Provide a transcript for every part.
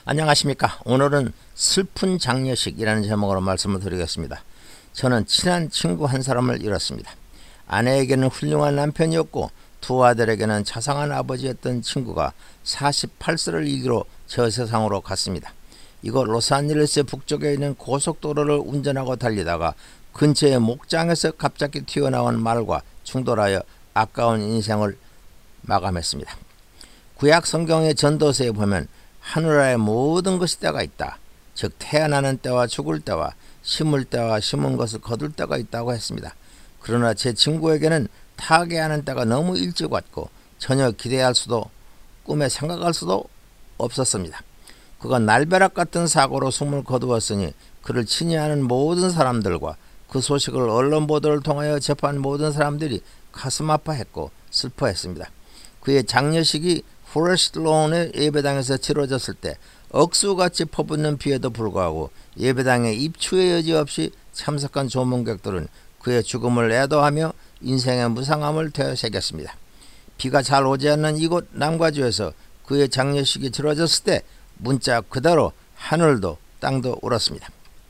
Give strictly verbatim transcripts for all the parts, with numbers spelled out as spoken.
안녕하십니까. 오늘은 슬픈 장례식이라는 제목으로 말씀을 드리겠습니다. 저는 친한 친구 한 사람을 잃었습니다. 아내에게는 훌륭한 남편이었고 두 아들에게는 자상한 아버지였던 친구가 사십팔 세를 일기로 저 세상으로 갔습니다. 이곳 로스앤젤레스 북쪽에 있는 고속도로를 운전하고 달리다가 근처의 목장에서 갑자기 튀어나온 말과 충돌하여 아까운 인생을 마감했습니다. 구약 성경의 전도서에 보면 하늘아래 모든 것이 때가 있다. 즉 태어나는 때와 죽을 때와 심을 때와 심은 것을 거둘 때가 있다고 했습니다. 그러나 제 친구에게는 타계하는 때가 너무 일찍 왔고 전혀 기대할 수도 꿈에 생각할 수도 없었습니다. 그가 날벼락 같은 사고로 숨을 거두었으니 그를 친히 아는 모든 사람들과 그 소식을 언론 보도를 통하여 접한 모든 사람들이 가슴 아파했고 슬퍼했습니다. 그의 장례식이 포레스트 론의 예배당에서 치러졌을 때 억수같이 퍼붓는 비에도 불구하고 예배당에 입추의 여지 없이 참석한 조문객들은 그의 죽음을 애도하며 인생의 무상함을 되새겼습니다. 비가 잘 오지 않는 이곳 남과주에서 그의 장례식이 치러졌을 때 문자 그대로 하늘도 땅도 울었습니다.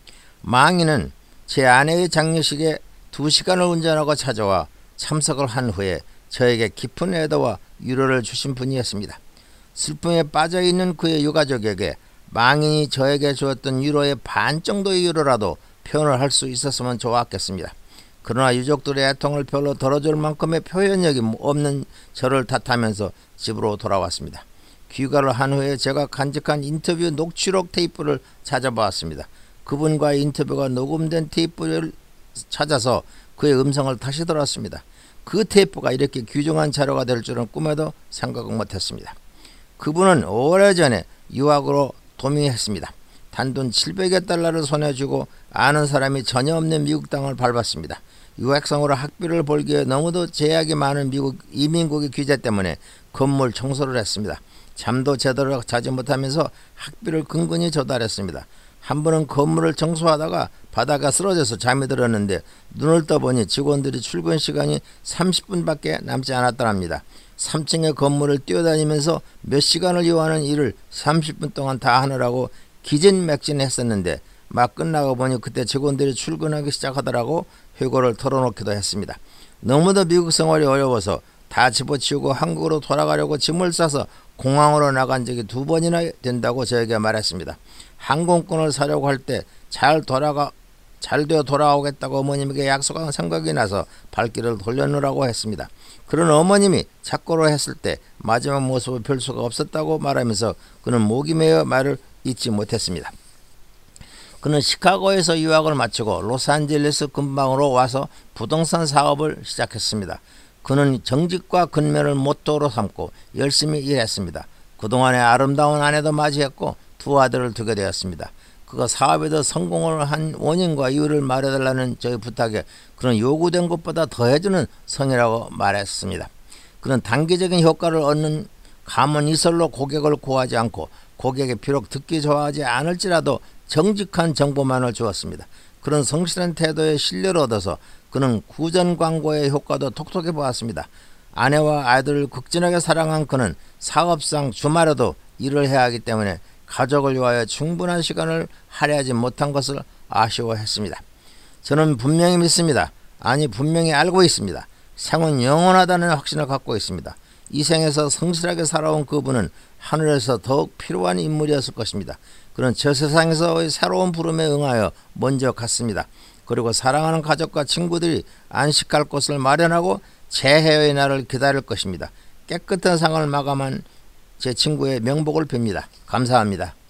망인은 제 아내의 장례식에 두 시간을 운전하고 찾아와 참석을 한 후에 저에게 깊은 애도와 위로를 주신 분이었습니다. 슬픔에 빠져있는 그의 유가족에게 망인이 저에게 주었던 위로의 반 정도의 위로라도 표현을 할 수 있었으면 좋았겠습니다. 그러나 유족들의 애통을 별로 덜어줄 만큼의 표현력이 없는 저를 탓하면서 집으로 돌아왔습니다. 귀가를 한 후에 제가 간직한 인터뷰 녹취록 테이프를 찾아보았습니다. 그분과의 인터뷰가 녹음된 테이프를 찾아서 그의 음성을 다시 들었습니다. 그 테이프가 이렇게 귀중한 자료가 될 줄은 꿈에도 생각 못했습니다. 그분은 오래전에 유학으로 도민했습니다. 단돈 칠백여 달러를 손에 쥐고 아는 사람이 전혀 없는 미국 땅을 밟았습니다. 유학생으로 학비를 벌기에 너무도 제약이 많은 미국 이민국의 규제 때문에 건물 청소를 했습니다. 잠도 제대로 자지 못하면서 학비를 근근히 조달했습니다. 한 번은 건물을 청소하다가 바다가 쓰러져서 잠이 들었는데 눈을 떠보니 직원들이 출근 시간이 삼십 분밖에 남지 않았더랍니다. 삼 층의 건물을 뛰어다니면서 몇 시간을 요하는 일을 삼십 분 동안 다 하느라고 기진맥진했었는데 막 끝나고 보니 그때 직원들이 출근하기 시작하더라고 회고를 털어놓기도 했습니다. 너무도 미국 생활이 어려워서 다 집어치우고 한국으로 돌아가려고 짐을 싸서 공항으로 나간 적이 두 번이나 된다고 저에게 말했습니다. 항공권을 사려고 할 때 잘 돌아가 잘 되어 돌아오겠다고 어머님에게 약속한 생각이 나서 발길을 돌려놓으라고 했습니다. 그런 어머님이 착고로 했을 때 마지막 모습을 별 수가 없었다고 말하면서 그는 목이 메어 말을 잊지 못했습니다. 그는 시카고에서 유학을 마치고 로스앤젤레스 근방으로 와서 부동산 사업을 시작했습니다. 그는 정직과 근면을 모토로 삼고 열심히 일했습니다. 그동안에 아름다운 아내도 맞이했고 두 아들을 두게 되었습니다. 그가 사업에도 성공을 한 원인과 이유를 말해달라는 저의 부탁에 그는 요구된 것보다 더해주는 성이라고 말했습니다. 그는 단기적인 효과를 얻는 감언 이설로 고객을 구하지 않고 고객이 비록 듣기 좋아하지 않을지라도 정직한 정보만을 주었습니다. 그런 성실한 태도에 신뢰를 얻어서 그는 구전 광고의 효과도 톡톡히 보았습니다. 아내와 아이들을 극진하게 사랑한 그는 사업상 주말에도 일을 해야 하기 때문에 가족을 위하여 충분한 시간을 할애하지 못한 것을 아쉬워했습니다. 저는 분명히 믿습니다. 아니 분명히 알고 있습니다. 생은 영원하다는 확신을 갖고 있습니다. 이 생에서 성실하게 살아온 그분은 하늘에서 더욱 필요한 인물이었을 것입니다. 그는 저 세상에서의 새로운 부름에 응하여 먼저 갔습니다. 그리고 사랑하는 가족과 친구들이 안식할 곳을 마련하고 재해의 날을 기다릴 것입니다. 깨끗한 상을 마감한 제 친구의 명복을 빕니다. 감사합니다.